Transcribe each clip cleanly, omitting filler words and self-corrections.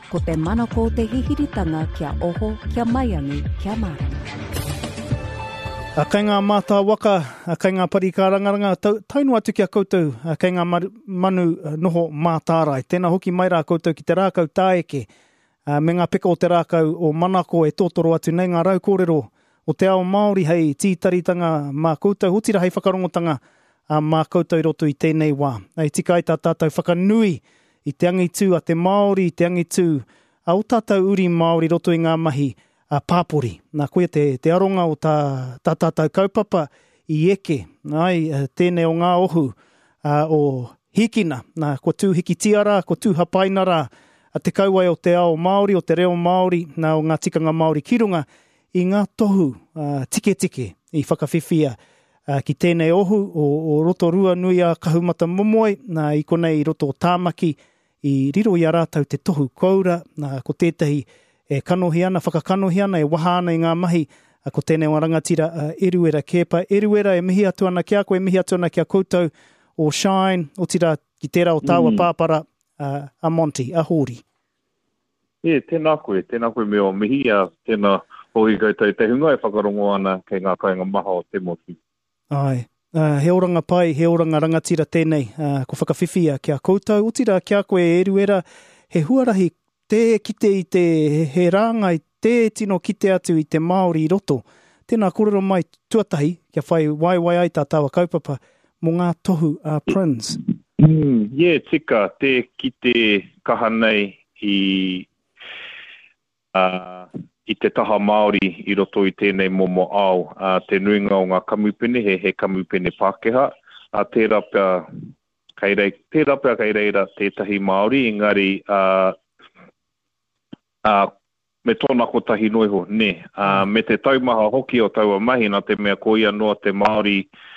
ko te manako te hihiritanga kia oho, kia maiangi, kia marama. A kai ngā mātā waka, a kai ngā pari kā rangaranga, tainu atu kia koutou, a kai ngā manu noho mātārai. Tēnā hoki mai rā koutou ki te rākau tāeke, me ngā peka o te rākau o manako e tōtoro atu nei ngā raukōrero o te ao Māori hei tītaritanga mā koutou, hutira hei whakarongotanga mā koutou roto i tēnei wā. Ei tika ai tā tātou whakanui i te angitu a te Māori, te angitu a o tātou uri Māori roto i ngā mahi pāpori. Nā koe te aronga o tā tātou kaupapa i eke. Ai, tēnei o ngā ohu o hikina. Nā, ko tū hiki tiara, ko tū hapainara, a te kauai o te ao Māori, o te reo Māori, nā o ngā tikanga Māori kirunga, i ngā tohu tike i whakawhiwhia ki tēnei ohu o roto rua nui a kahumata momoe, nā i konei i roto o tāmaki, i riro i a rātau te tohu koura, nā ko tētahi e kanohi ana, whakakanohi ana, e waha ana i ngā mahi, ko tēnei o rangatira Eruera Kepa. Eruera e mihi atu ana kia koe, mihi atu ana kia koutou o Shine, o tira ki tērā o tāua pāpara, a Monty, a Hori. Tēnā koe me o mihi, tēnā hoki koutou te hunga e whakarongo ana kei ngā kainga maha o te motu. Ai, he oranga pai, he oranga rangatira tēnei, ko whakawhiwhia kia koutou, o tira kia koe Eruera, he huarahi te kite i te he rānga i te tino kite atu i te Māori i roto. Tēnā kōrero mai tuatahi, kia whai wai ai tā tāua kaupapa, mō ngā tohu Prince. Tika, te kite kaha nei i te taha Māori i roto i tēnei momo au. Te nuinga o ngā kamupene, he kamupene Pākehā. Tērā pia kei reira tētahi Māori, engari me tōna ko tahi noiho, me te taumaha hoki o taua mahi, nā te mea koia noa te Māori,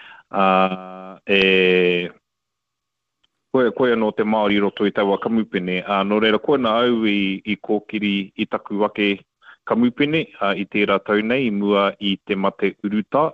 koia noa te Māori roto i taua kamupene. Nō reira, koe nā au i kōkiri i taku wake kamupene, i tērā tau nei, i mua i te mate uruta.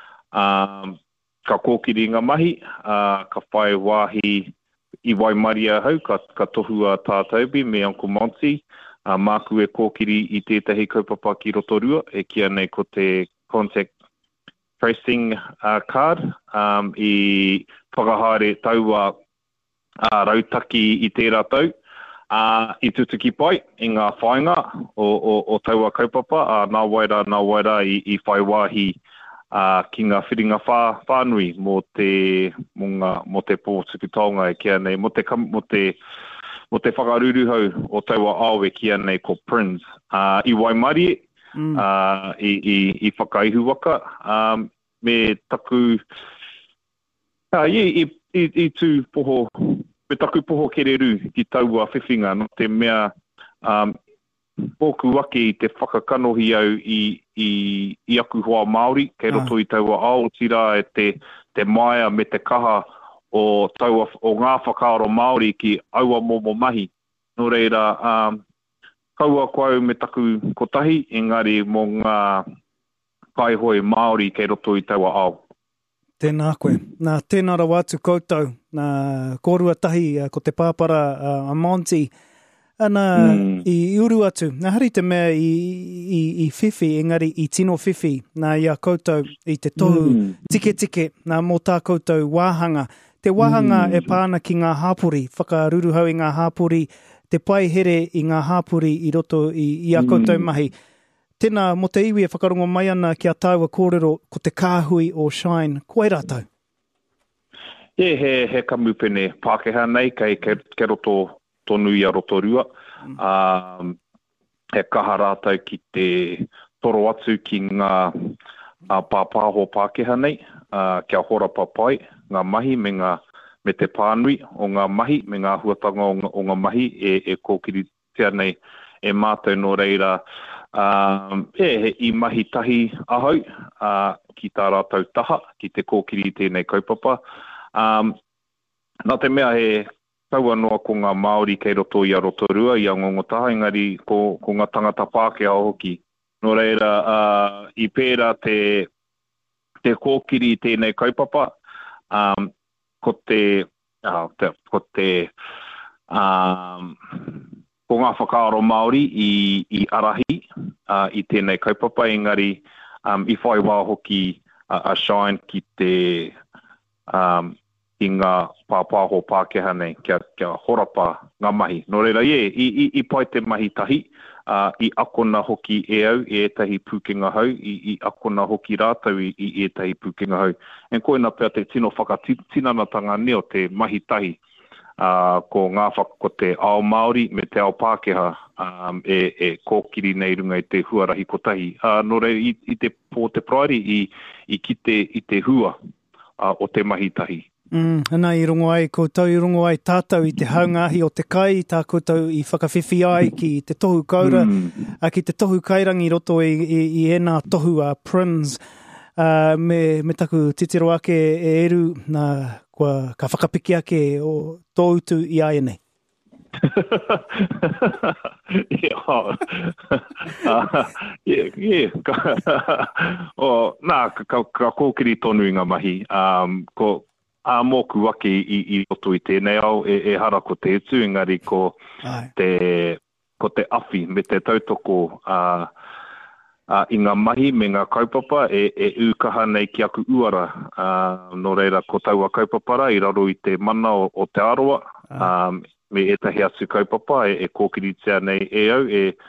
Ka kōkiri ngā mahi, ka whai wāhi i Waimaria hau, ka tohua tātaupi me Uncle Monty, māku e kōkiri i tētahi kaupapa ki Rotorua, e kia nei ko te contact tracing card, i whakahare taua rautaki i tērā tau, i tutuki pai, i ngā whainga o taua kaupapa, nā waira i whai wāhi ki ngā whiringa whānui mo te pōtukutonga e kia nei, mo te whakaruru hau o taua au e kia nei ko Prince. I Waimarie, i whakaihu waka, me taku, i tū poho, me taku poho kereru ki taua whiwhinga, no te mea pōku wake i te whakakanohi au i aku hoa Māori, kei roto i taua au, tira e te maia me te kaha o ngā whakaaro Māori ki aua momo mahi. Nō reira, kaua koau me taku kotahi, engari mō ngā kaihoi Māori kei roto i taua au. Tēnā koe. Nā tēnā rawa atu koutou, nā kōrua tahi ko te pāpara a Monty, ana i uru atu. Nā hari te mea i whiwhi, engari i tino whiwhi, nā ia koutou i te tohu tike, nā mō tā koutou wāhanga. Te wāhanga e pāna ki ngā hāpuri, whakaruruhau i ngā hāpuri, te pai here i ngā hāpuri i roto i a koutou mahi. Tēnā, mo te iwi e whakarongo mai ana ki a tāua kōrero ko te kāhui o Shine. Koe rātou? He kamupene Pākehā nei, ke roto tonu i a Rotorua. He kaha rātou ki te toro atu ki ngā pāpāho Pākehā nei, kia hora papai, ngā mahi me te pānui o ngā mahi, me ngā huatanga o ngā mahi e kōkiri tia nei e mātou no reira. I mahi tahi ahau, ki tā rātou taha, ki te kōkiri tēnei kaupapa. Nā te mea he taua noa ko ngā Māori kei roto i a Rotorua, i a ngongotaha, engari ko ngā tangata Pākehā hoki. Nō reira, i pērā te kōkiri tēnei kaupapa, ko ko ngā whakaaro Māori i arahi i tēnei kaupapa, engari i whai wā hoki a shine ki te i ngā pāpāho Pākehā nei, kia horapa ngā mahi. Nō reira, i pai te mahi tahi, i akona hoki e au, e etahi pūkenga hau, i akona hoki rātau i etahi pūkenga hau. En koina pia te tino whakatinanatanga neo te mahi tahi, ko ngā ko te ao Māori me te ao Pākehā e kōkiri nei runga i te huarahi kotahi. Nō reira, i te pō te prairi i kite i te hua o te mahi tahi. Nā i rongo ai, koutou i rongo ai tātou i te haungahi o te kai, tā koutou i whakawhiwhi ai ki te tohu kaura, ki te tohu kairangi roto i ena tohu Prinz, me taku titiro ake e eru, ka whakapiki ake o tō utu i ai nei. Ka kōkiri tonu i ngā mahi, mōku wake i roto i tēnei au, e hara ko te utu, engari ko te awhi me te tautoko i ngā mahi me ngā kaupapa e ukaha nei ki aku uara. Nō reira, ko taua kaupapara i raro i te mana o te aroa, me etahi atu kaupapa e kōkiritia nei e au,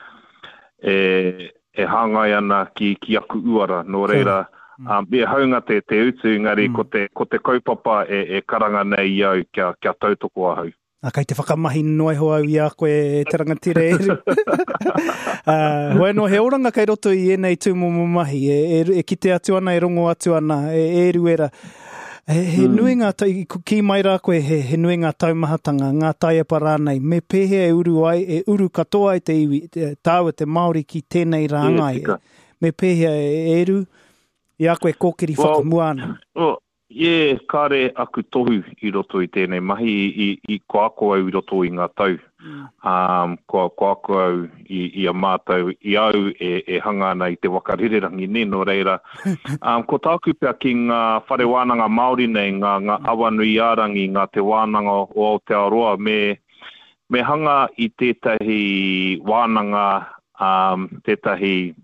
e hāngai ana ki aku uara. Nō reira, me haunga te utu, ngari ko te kaupapa e karanga nei i au kia tautoko ahau. Kei te whakamahi noe ho au i a koe e te rangatire eru. Hoi no he oranga kei roto i enei tūmomo mahi, e kite atu ana, e rongo atu ana, e eru era. He nui ngā ki mai rā koe he nui ngā taumahatanga, ngā taiapa rānei, me pehe e uru ai, e uru katoa ai te iwi, tāua te Māori ki tēnei rāngai. Me pehe e eru, i a koe kōkiri whakamuana. Kāre aku tohu i roto i tēnei mahi, i ko ako au i roto i ngā tau. Ko ako au i a mātau, i au e hanga ana i te wakarirerangi ne, no reira. Ko tāku pia ki ngā whare wānanga Māori nei, ngā awanui ārangi, ngā te wānanga o Aotearoa, me hanga i tētahi wānanga, tētahi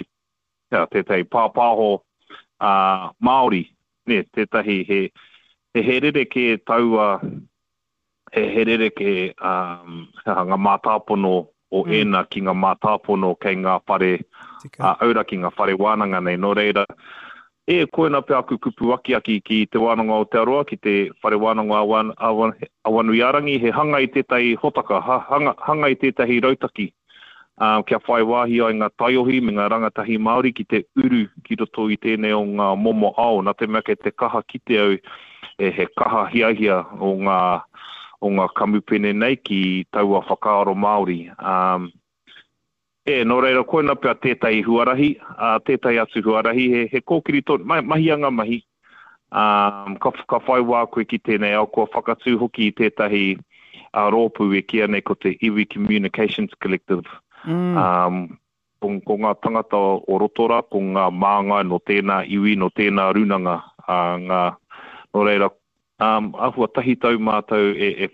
pāpāho Māori. Ne, tētahi he herereke taua, he herereke ngā mātāpono o ena ki ngā mātāpono kei ngā whare, aura ki ngā whare wānanga nei. Nō reira, koena pia aku kupu aki aki ki te wānanga o te aroa, ki te whare wānanga awanui arangi, he hanga i tētahi hotaka, hanga i tētahi rautaki. Kia whai wāhi ai ngā taiohi me ngā rangatahi Māori ki te uru ki roto i tēnei o ngā momo ao. Nā te mea ke te kaha ki te au, he kaha hiahia o ngā kamupene nei ki taua whakaaro Māori. Nō reira, koina pia tētai huarahi, tētai atu huarahi, he kōkiri tō, mahi anga mahi. Ka whai wā koe ki tēnei au, ko whakatū hoki i tētahi rōpu e kia nei ko te Iwi Communications Collective. Ko ngā tangata o rotora, ko ngā māngai no tēnā iwi, no tēnā runanga. Nō reira, ahua tahi tau mātau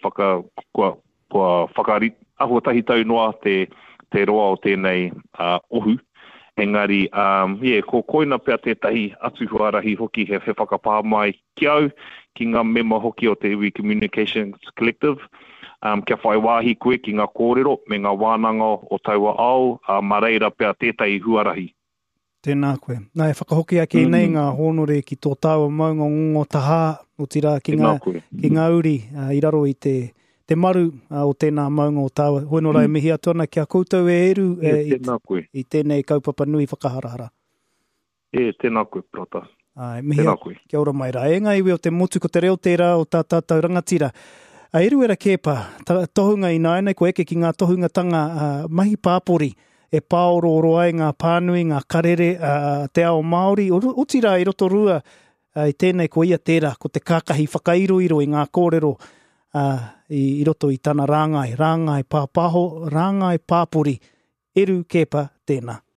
ahua tahi tau noa te roa o tēnei ohu. Engari, ko koina pia tētahi atu huarahi hoki he whakapā mai ki au, ki ngā mema hoki o te Iwi Communications Collective. Kia whai wāhi koe ki ngā kōrero me ngā wānanga o taua ao, mareira pia tētai huarahi. Tēnā koe. Nā e whakahoki ake nei ngā honore ki tō tāua maunga ngongo taha o tira ki ngā uri i raro i te maru o tēnā maunga o tāua. Hoi no rai mihi atuana kia koutou e eru i tēnei kaupapa nui whakaharahara. Tēnā koe, prota. Mihi kia ora mai rā. E ngā iwi o te motu ko te reo tērā o tā tātou rangatira. Eru era kepa, tohunga i nāinei, ko eke ki ngā tohunga tanga mahi pāpori, e pāoro ai ngā pānui, ngā karere, te ao Māori, o tira i roto rua i tēnei ko ia tērā, ko te kākahi whakairoiro i ngā kōrero i roto i tana rāngai pāpaho, rāngai pāpori, eru kepa tēnā.